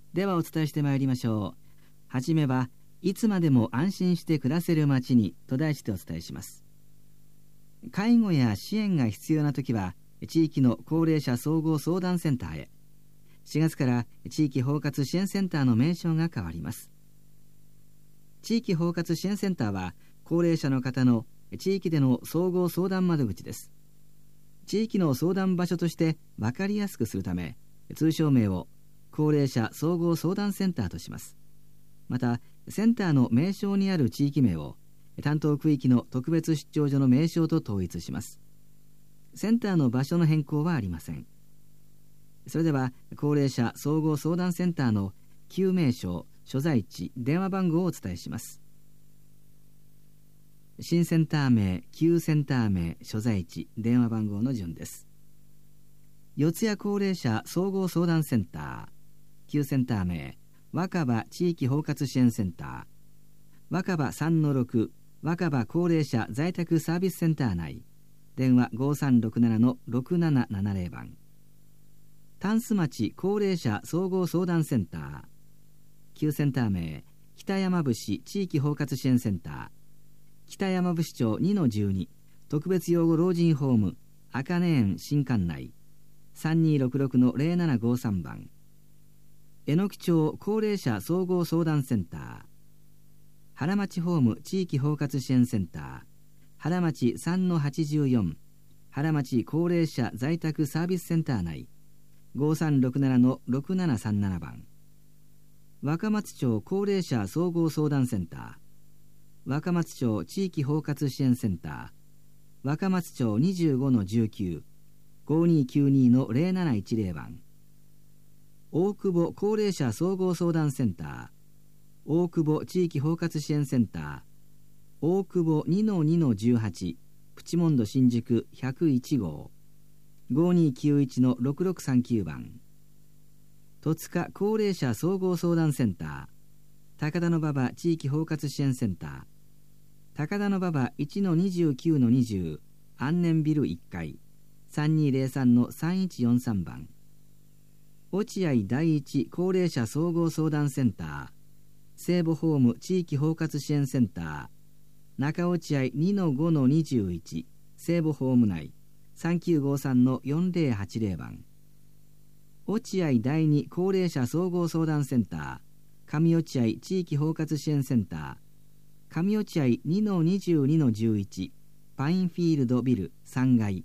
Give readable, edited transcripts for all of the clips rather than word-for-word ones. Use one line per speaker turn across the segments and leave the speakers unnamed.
ではお伝えしてまいりましょう。はじめはいつまでも安心して暮らせる街にと題してお伝えします。介護や支援が必要なときは地域の高齢者総合相談センターへ。4月から地域包括支援センターの名称が変わります。地域包括支援センターは高齢者の方の地域での総合相談窓口です。地域の相談場所として分かりやすくするため、通称名を高齢者総合相談センターとします。また、センターの名称にある地域名を担当区域の特別出張所の名称と統一します。センターの場所の変更はありません。それでは、高齢者総合相談センターの旧名称、所在地、電話番号をお伝えします。新センター名、旧センター名、所在地、電話番号の順です。四谷高齢者総合相談センター、旧センター名、若葉地域包括支援センター、若葉 3-6 若葉高齢者在宅サービスセンター内、電話 5367-6770 番。タンス町高齢者総合相談センター、旧センター名、北山伏地域包括支援センター、北山伏町 2-12 特別養護老人ホーム赤根園新館内、3266-0753 番。榎木町高齢者総合相談センター、原町ホーム地域包括支援センター、原町 3-84 原町高齢者在宅サービスセンター内、5367-6737 番。若松町高齢者総合相談センター、若松町地域包括支援センター、若松町 25-19 5292-0710 番。大久保高齢者総合相談センター、大久保地域包括支援センター、大久保 2-2-18 プチモンド新宿101号 5291-6639 番。戸塚高齢者総合相談センター、高田馬場地域包括支援センター、高田馬場 1-29-20 安年ビル1階 3203-3143 番。落合第一高齢者総合相談センター、聖母ホーム地域包括支援センター、中落合 2-5-21 聖母ホーム内 3953-4080 番。落合第二高齢者総合相談センター、上落合地域包括支援センター、上落合 2-22-11 パインフィールドビル3階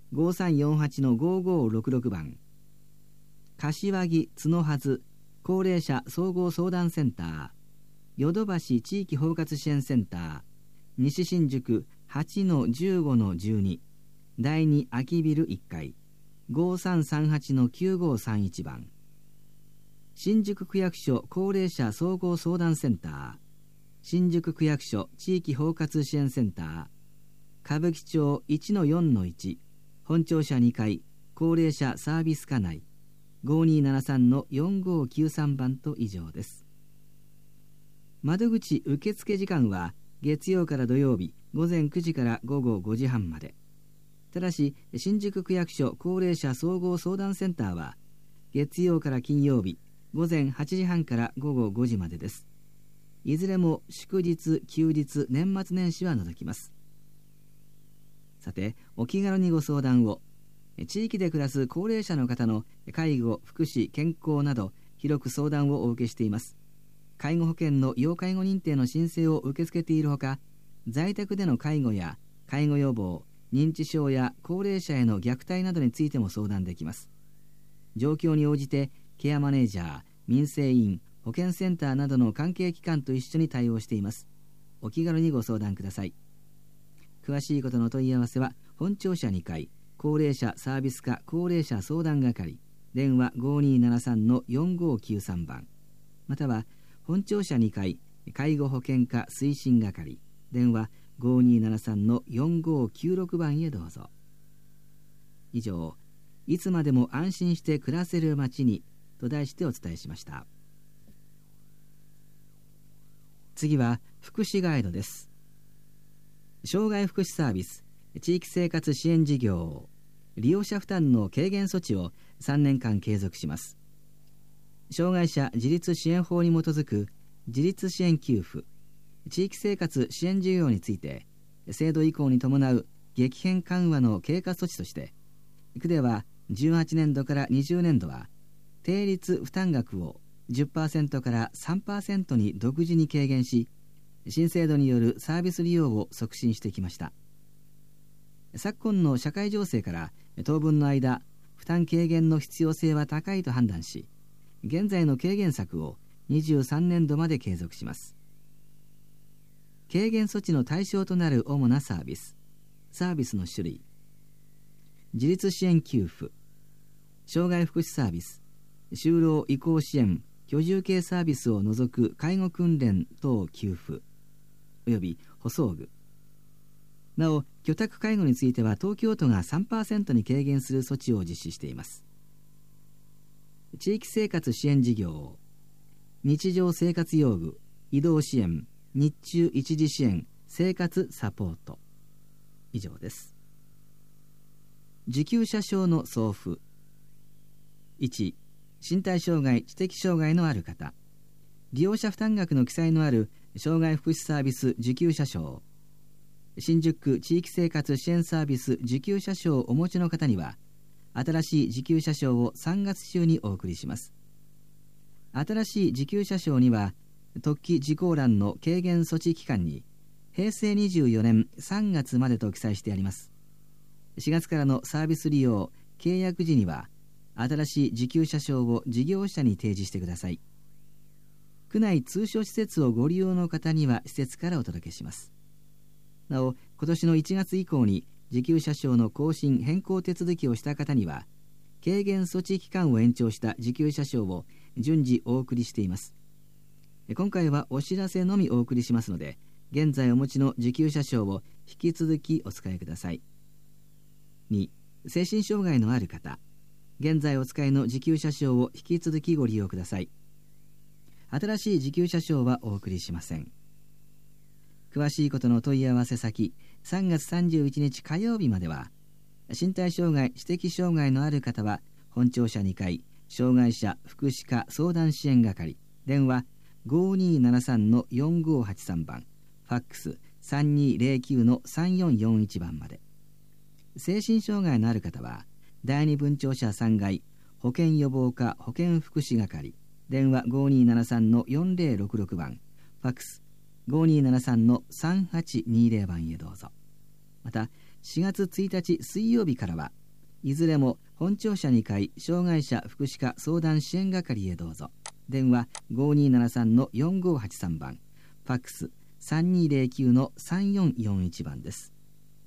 5348-5566 番。柏木角はず高齢者総合相談センター、ヨドバシ地域包括支援センター、西新宿 8-15-12 第2空きビル1階 5338-9531 番。新宿区役所高齢者総合相談センター、新宿区役所地域包括支援センター、歌舞伎町 1-4-1 本庁舎2階高齢者サービス課内 5273-4593 番と以上です。窓口受付時間は月曜から土曜日午前9時から午後5時半まで。ただし新宿区役所高齢者総合相談センターは月曜から金曜日午前8時半から午後5時までです。いずれも祝日休日年末年始は除きます。さて、お気軽にご相談を。地域で暮らす高齢者の方の介護、福祉、健康など広く相談をお受けしています。介護保険の要介護認定の申請を受け付けているほか、在宅での介護や介護予防、認知症や高齢者への虐待などについても相談できます。状況に応じてケアマネージャー、民生委員、保健センターなどの関係機関と一緒に対応しています。お気軽にご相談ください。詳しいことの問い合わせは本庁舎2階高齢者サービス課高齢者相談係電話 5273-4593 番、または本庁舎2階介護保険課推進係電話 5273-4596 番へどうぞ。以上、いつまでも安心して暮らせる街にと題してお伝えしました。次は福祉ガイドです。障害福祉サービス地域生活支援事業利用者負担の軽減措置を3年間継続します。 障害者自立支援法に基づく自立支援給付、地域生活支援事業について、制度移行に伴う激変緩和の経過措置として、区では18年度から20年度は定率負担額を 10% から 3% に独自に軽減し、新制度によるサービス利用を促進してきました。昨今の社会情勢から当分の間、負担軽減の必要性は高いと判断し、現在の軽減策を23年度まで継続します。軽減措置の対象となる主なサービスの種類、自立支援給付、障害福祉サービス、就労移行支援、居住系サービスを除く介護訓練等給付、および補装具。なお、居宅介護については東京都が 3% に軽減する措置を実施しています。地域生活支援事業、日常生活用具、移動支援、日中一時支援、生活サポート。以上です。受給者証の送付。1、身体障害・知的障害のある方、利用者負担額の記載のある障害福祉サービス受給者証、新宿区地域生活支援サービス受給者証をお持ちの方には、新しい受給者証を3月中にお送りします。新しい受給者証には、特記事項欄の軽減措置期間に、平成24年3月までと記載してあります。4月からのサービス利用、契約時には、新しい受給者証を事業者に提示してください。区内通所施設をご利用の方には施設からお届けします。なお、今年の1月以降に受給者証の更新・変更手続きをした方には、軽減措置期間を延長した受給者証を順次お送りしています。今回はお知らせのみお送りしますので、現在お持ちの受給者証を引き続きお使いください。2、精神障害のある方、現在お使いの受給者証を引き続きご利用ください。新しい受給者証はお送りしません。詳しいことの問い合わせ先、3月31日火曜日までは、身体障害・知的障害のある方は、本庁舎2階、障害者福祉課相談支援係、電話 5273-4583 番、ファックス 3209-3441 番まで。精神障害のある方は、第二分庁舎3階、保健予防課保健福祉係、電話 5273-4066 番、ファックス 5273-3820 番へどうぞ。また、4月1日水曜日からは、いずれも本庁舎2階障害者福祉課相談支援係へどうぞ。電話 5273-4583 番、ファックス 3209-3441 番です。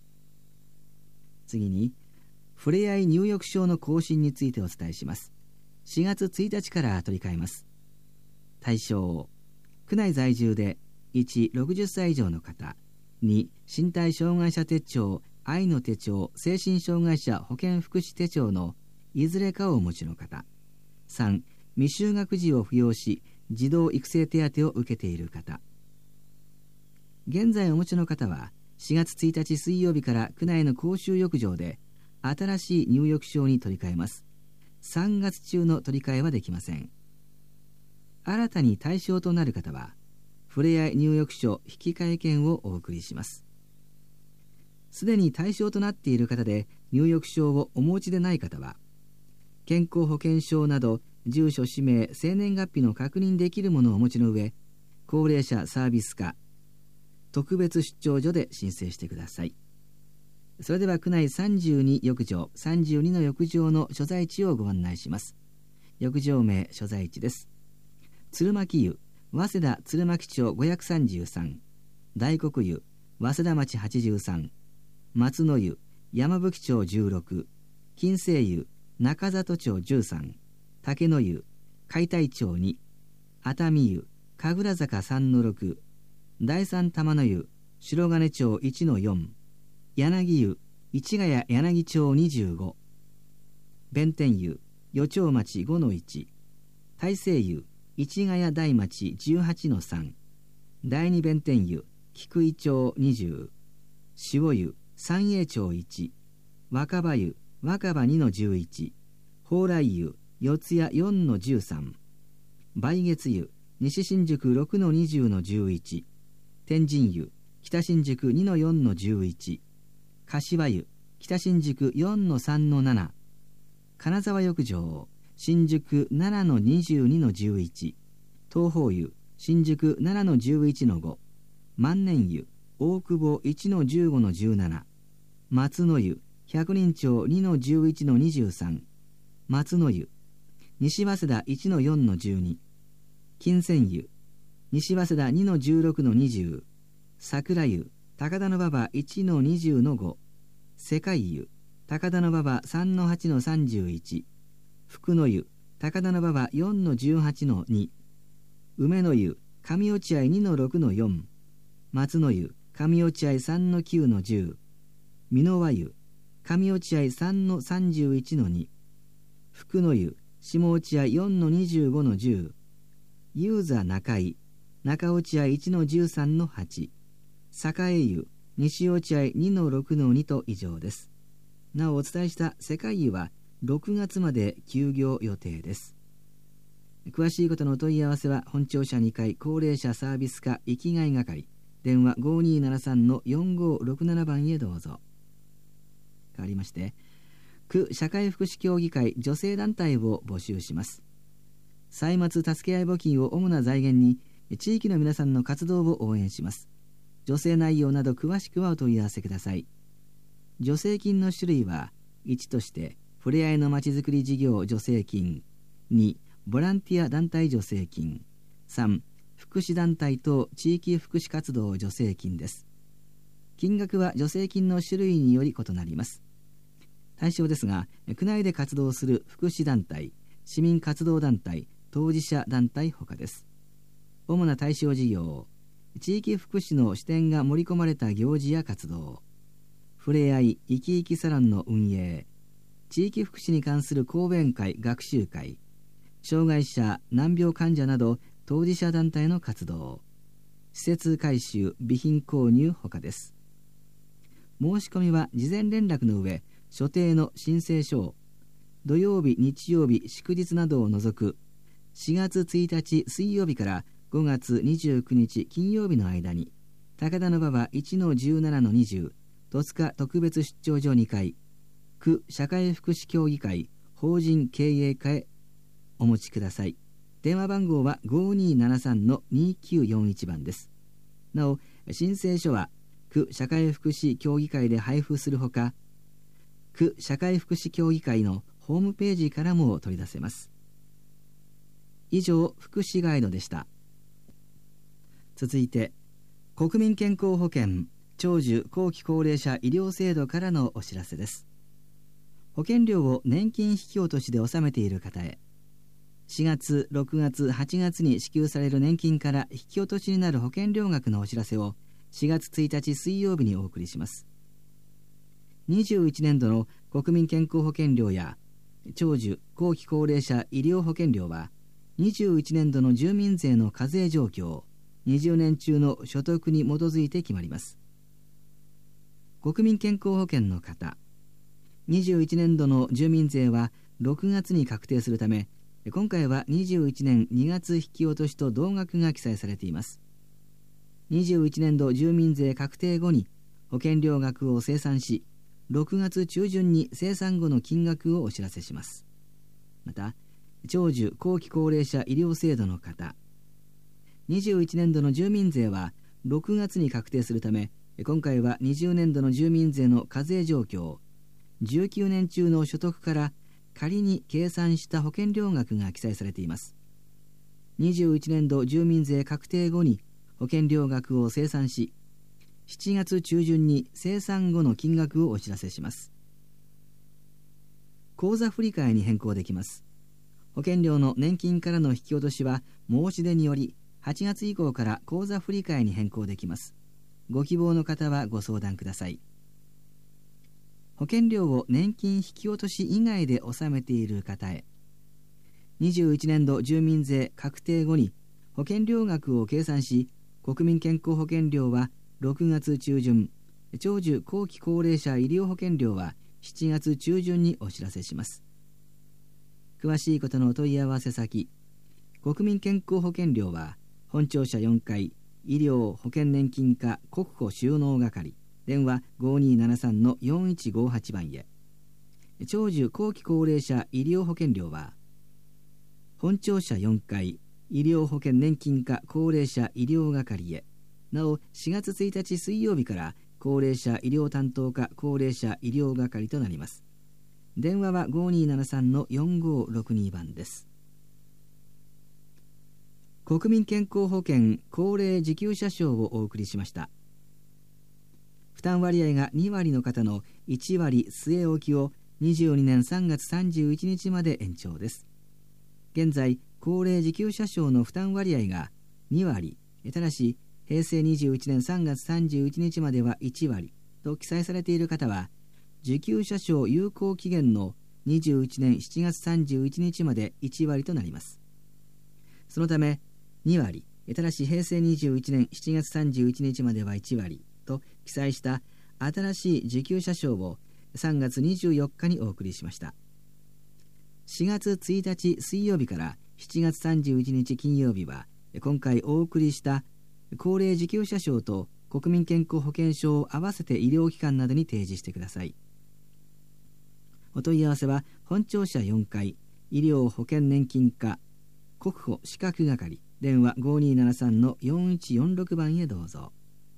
次に、ふれあい入浴証の更新についてお伝えします。4月1日から取り替えます。対象、区内在住で1、60歳以上の方、2、身体障害者手帳、愛の手帳、精神障害者保健福祉手帳のいずれかをお持ちの方、3、未就学児を扶養し、児童育成手当を受けている方。現在お持ちの方は、4月1日水曜日から区内の公衆浴場で、新しい入浴証に取り替えます。3月中の取り替えはできません。新たに対象となる方は、ふれあい入浴証引換券をお送りします。すでに対象となっている方で入浴証をお持ちでない方は、健康保険証など住所、氏名、生年月日の確認できるものをお持ちの上、高齢者サービス課特別出張所で申請してください。それでは区内32浴場、32の浴場の所在地をご案内します。浴場名、所在地です。鶴巻湯、早稲田鶴巻町533、大黒湯、早稲田町83、松の湯、山吹町16、金星湯、中里町13、竹の湯、海帯町2、熱海湯、神楽坂3-6、第三玉の湯、白金町1-4、柳湯、市ヶ谷柳町25、弁天湯、余町町5-1、大西湯、市ヶ谷大町 18-3、第二弁天湯、菊井町20、塩湯、三栄町1、若葉湯、若葉2-11、蓬莱湯、四谷4-13、 梅月湯西新宿 6-20-11、天神湯北新宿 2-4-11、柏湯北新宿 4-3-7、金沢浴場新宿 7-22-11、東宝湯新宿 7-11-5、万年湯大久保 1-15-17、松の湯百人町 2-11-23、松の湯西早稲田 1-4-12、金泉湯西早稲田 2-16-20、桜湯高田馬場 1-20-5、世界湯高田馬場 3-8-31、福の湯高田馬場 4-18-2、梅の湯上落合 2-6-4、松の湯上落合 3-9-10、美濃和湯上落合 3-31-2、福の湯下落合 4-25-10、遊座中井中落合 1-13-8、栄湯西落合 2-6-2 と以上です。なおお伝えした世界湯は6月まで休業予定です。詳しいことのお問い合わせは本庁舎2階高齢者サービス課生きがい係、電話 5273-4567 番へどうぞ。変わりまして、区社会福祉協議会女性団体を募集します。歳末助け合い募金を主な財源に地域の皆さんの活動を応援します。助成内容など詳しくはお問い合わせください。助成金の種類は、1としてふれあいのまちづくり事業助成金、2ボランティア団体助成金、3福祉団体等地域福祉活動助成金です。金額は助成金の種類により異なります。対象ですが、区内で活動する福祉団体、市民活動団体、当事者団体ほかです。主な対象事業、地域福祉の視点が盛り込まれた行事や活動、ふれあい生き生きサロンの運営、地域福祉に関する講演会学習会、障害者難病患者など当事者団体の活動、施設改修備品購入ほかです。申し込みは事前連絡の上、所定の申請書を土曜日日曜日祝日などを除く4月1日水曜日から5月29日金曜日の間に、高田馬場 1-17-20 戸塚特別出張所2階区社会福祉協議会法人経営課へお持ちください。電話番号は 5273-2941 番です。なお、申請書は区社会福祉協議会で配布するほか、区社会福祉協議会のホームページからも取り出せます。以上、福祉ガイドでした。続いて、国民健康保険長寿後期高齢者医療制度からのお知らせです。保険料を年金引き落としで納めている方へ、4月、6月、8月に支給される年金から引き落としになる保険料額のお知らせを4月1日水曜日にお送りします。21年度の国民健康保険料や長寿後期高齢者医療保険料は、21年度の住民税の課税状況、20年中の所得に基づいて決まります。国民健康保険の方、21年度の住民税は6月に確定するため、今回は21年2月引き落としと同額が記載されています。21年度住民税確定後に保険料額を精算し、6月中旬に精算後の金額をお知らせします。また、長寿後期高齢者医療制度の方、21年度の住民税は6月に確定するため、今回は20年度の住民税の課税状況、19年中の所得から仮に計算した保険料額が記載されています。21年度住民税確定後に保険料額を精算し、7月中旬に精算後の金額をお知らせします。口座振替に変更できます。保険料の年金からの引き落としは申し出により8月以降から口座振替に変更できます。ご希望の方はご相談ください。保険料を年金引き落とし以外で納めている方へ、21年度住民税確定後に保険料額を計算し、国民健康保険料は6月中旬、長寿後期高齢者医療保険料は7月中旬にお知らせします。詳しいことのお問い合わせ先、 国民健康保険料は本庁舎4階医療保険年金課国庫収納係電話 5273-4158 番へ。長寿後期高齢者医療保険料は本庁舎4階医療保険年金課高齢者医療係へ。なお4月1日水曜日から高齢者医療担当課高齢者医療係となります。電話は 5273-4562 番です。国民健康保険高齢受給者賞をお送りしました。負担割合が2割の方の1割据え置きを22年3月31日まで延長です。現在高齢受給者賞の負担割合が2割、ただし平成21年3月31日までは1割と記載されている方は、受給者賞有効期限の21年7月31日まで1割となります。そのため2割、ただし平成21年7月31日までは1割と記載した新しい受給者賞を3月24日にお送りしました。4月1日水曜日から7月31日金曜日は、今回お送りした高齢受給者証と国民健康保険証を合わせて医療機関などに提示してください。お問い合わせは本庁舎4階医療保険年金課国保資格係電話 5273-4146 番へどうぞ。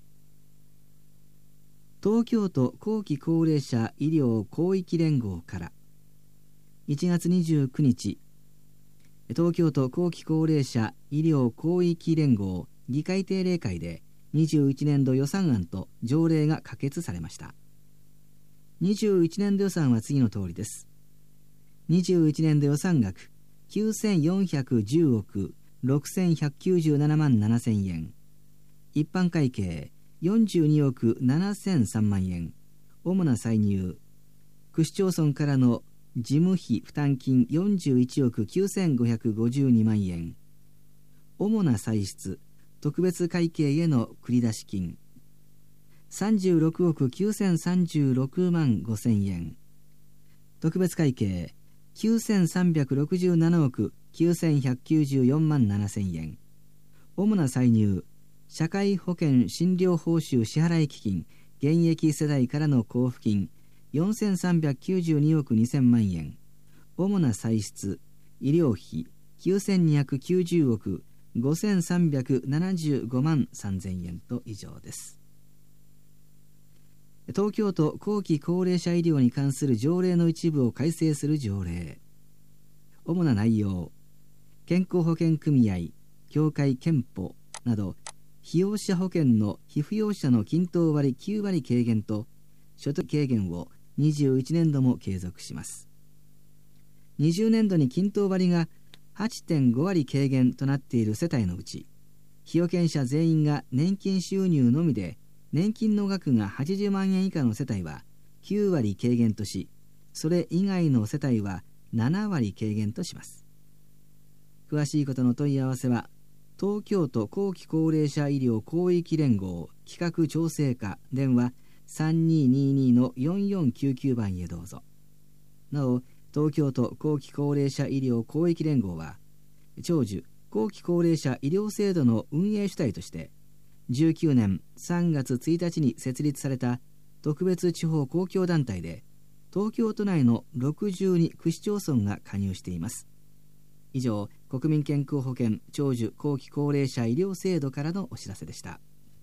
東京都後期高齢者医療広域連合から1月29日、東京都後期高齢者医療広域連合議会定例会で21年度予算案と条例が可決されました。21年度予算は次の通りです。21年度予算額9410億6197万7000円、一般会計42億7003万円、主な歳入、区市町村からの事務費負担金41億9552万円、主な歳出、特別会計への繰出金、36億9036万5000円、特別会計9367億9194万7000円、主な歳入、社会保険診療報酬支払基金現役世代からの交付金4392億2000万円、主な歳出、医療費9290億5375万3000円と以上です。東京都後期高齢者医療に関する条例の一部を改正する条例。主な内容、健康保険組合、協会憲法など被用者保険の被扶養者の均等割9割軽減と所得軽減を21年度も継続します。20年度に均等割が 8.5 割軽減となっている世帯のうち、被保険者全員が年金収入のみで年金の額が80万円以下の世帯は9割軽減とし、それ以外の世帯は7割軽減とします。詳しいことの問い合わせは東京都後期高齢者医療広域連合企画調整課電話 3222-4499 番へどうぞ。なお、東京都後期高齢者医療広域連合は長寿後期高齢者医療制度の運営主体として19年3月1日に設立された特別地方公共団体で、東京都内の62区市町村が加入しています。以上、国民健康保険長寿後期高齢者医療制度からのお知らせでした。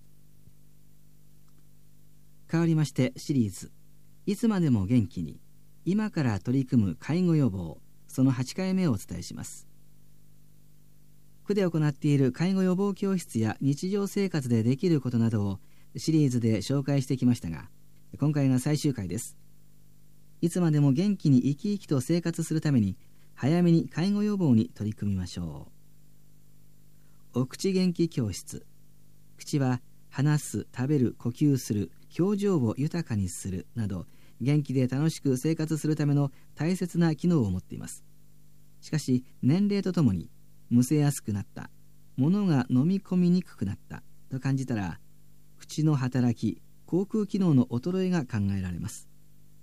変わりましてシリーズ、いつまでも元気に今から取り組む介護予防、その8回目をお伝えします。区で行っている介護予防教室や日常生活でできることなどをシリーズで紹介してきましたが、今回が最終回です。いつまでも元気に生き生きと生活するために早めに介護予防に取り組みましょう。お口元気教室。口は話す、食べる、呼吸する、表情を豊かにするなど元気で楽しく生活するための大切な機能を持っています。しかし年齢とともにむせやすくなった、物が飲み込みにくくなったと感じたら、口の働き、口腔機能の衰えが考えられます。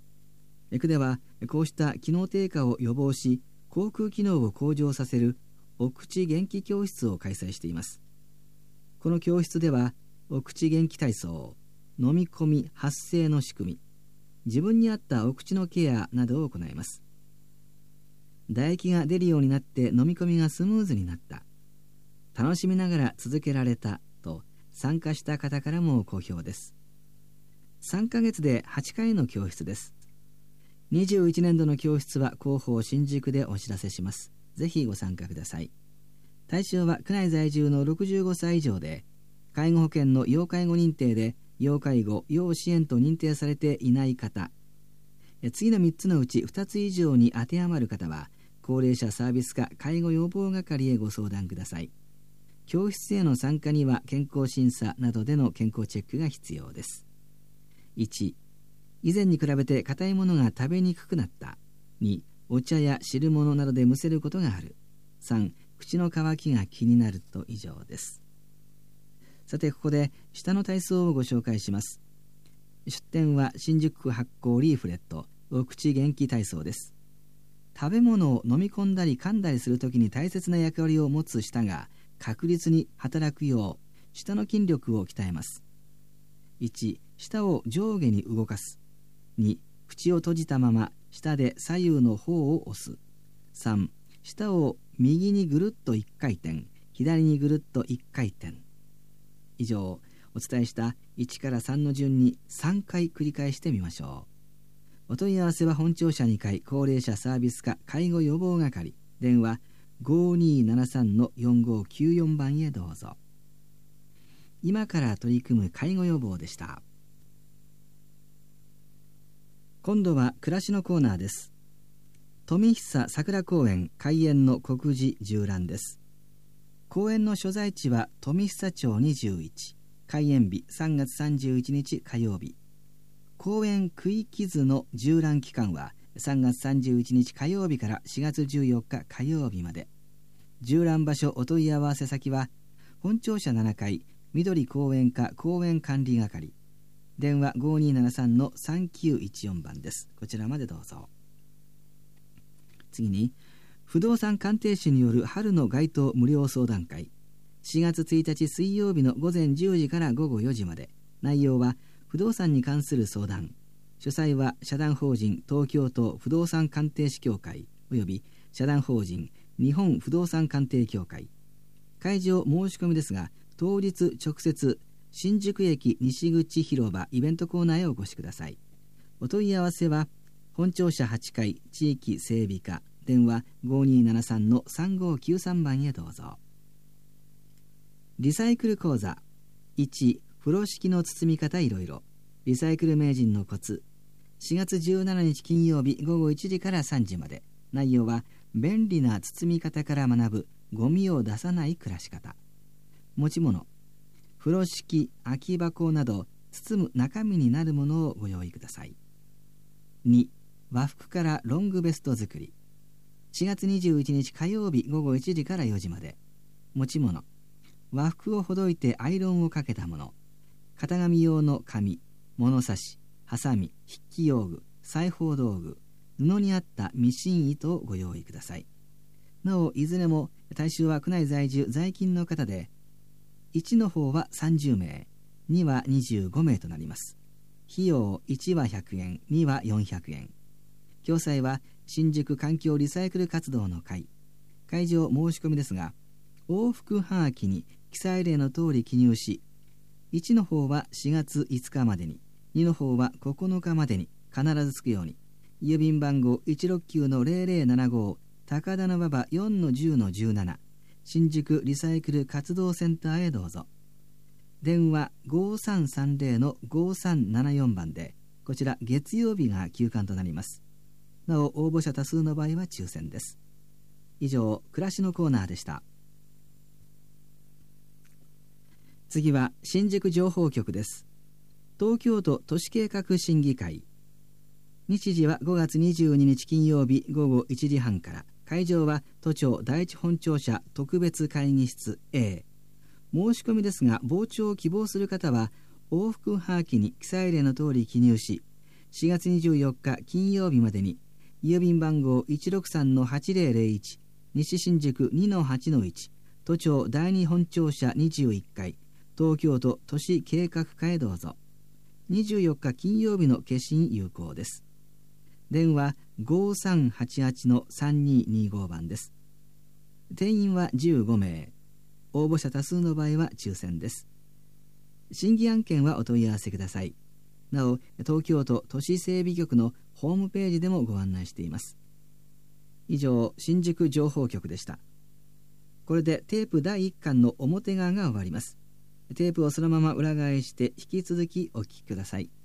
区ではこうした機能低下を予防し、口腔機能を向上させるお口元気教室を開催しています。この教室ではお口元気体操、飲み込み発声の仕組み、自分に合ったお口のケアなどを行います。唾液が出るようになって飲み込みがスムーズになった、楽しみながら続けられたと参加した方からも好評です。3ヶ月で8回の教室です。21年度の教室は広報新宿でお知らせします。ぜひご参加ください。対象は区内在住の65歳以上で、介護保険の要介護認定で要介護・要支援と認定されていない方、次の3つのうち2つ以上に当てはまる方は高齢者サービス課介護予防係へご相談ください。教室への参加には健康審査などでの健康チェックが必要です。1、以前に比べて硬いものが食べにくくなった。2、お茶や汁物などでむせることがある。3、口の渇きが気になると以上です。さて、ここで下の体操をご紹介します。出典は新宿区発行リーフレットお口元気体操です。食べ物を飲み込んだり噛んだりするときに大切な役割を持つ舌が確実に働くよう舌の筋力を鍛えます。1、舌を上下に動かす。2、口を閉じたまま舌で左右の方を押す。3、舌を右にぐるっと1回転、左にぐるっと1回転。以上、お伝えした1から3の順に3回繰り返してみましょう。お問い合わせは本庁舎2階高齢者サービス課介護予防係、電話 5273-4594 番へどうぞ。今から取り組む介護予防でした。今度は暮らしのコーナーです。富久桜公園開園の告示縦覧です。公園の所在地は富久町21、開園日3月31日火曜日。公園区域図の縦覧期間は3月31日火曜日から4月14日火曜日まで。縦覧場所お問い合わせ先は本庁舎7階緑公園課公園管理係、電話 5273-3914 番です。こちらまでどうぞ。次に、不動産鑑定士による春の街頭無料相談会、4月1日水曜日の午前10時から午後4時まで。内容は不動産に関する相談。主催は社団法人東京都不動産鑑定士協会および社団法人日本不動産鑑定協会。会場申し込みですが、当日直接新宿駅西口広場イベントコーナーへお越しください。お問い合わせは本庁舎8階地域整備課、電話 5273-3593 番へどうぞ。リサイクル講座。1、風呂敷の包み方いろいろ、リサイクル名人のコツ。4月17日金曜日午後1時から3時まで。内容は便利な包み方から学ぶゴミを出さない暮らし方。持ち物、風呂敷、空き箱など包む中身になるものをご用意ください。2、和服からロングベスト作り。4月21日火曜日午後1時から4時まで。持ち物、和服をほどいてアイロンをかけたもの、型紙用の紙、物差し、ハサミ、筆記用具、裁縫道具、布に合ったミシン糸をご用意ください。なお、いずれも対象は区内在住在勤の方で、1の方は30名、2は25名となります。費用1は100円、2は400円。共催は新宿環境リサイクル活動の会。会場申し込みですが、往復はがきに記載例の通り記入し、1の方は4月5日までに、2の方は9日までに必ずつくように、郵便番号 169-0075 高田馬場 4-10-17 新宿リサイクル活動センターへどうぞ。電話 5330-5374 番で、こちら月曜日が休館となります。なお、応募者多数の場合は抽選です。以上、暮らしのコーナーでした。次は新宿情報局です。東京都都市計画審議会。日時は5月22日金曜日午後1時半から。会場は都庁第一本庁舎特別会議室 A。 申し込みですが、傍聴を希望する方は往復はがきに記載例の通り記入し、4月24日金曜日までに郵便番号 163-8001 西新宿 2-8-1 都庁第二本庁舎21階、東京都都市計画課へどうぞ。24日金曜日の消印有効です。電話 5388-3225 番です。定員は15名。応募者多数の場合は抽選です。審議案件はお問い合わせください。なお、東京都都市整備局のホームページでもご案内しています。以上、新宿情報局でした。これでテープ第1巻の表側が終わります。テープをそのまま裏返して引き続きお聞きください。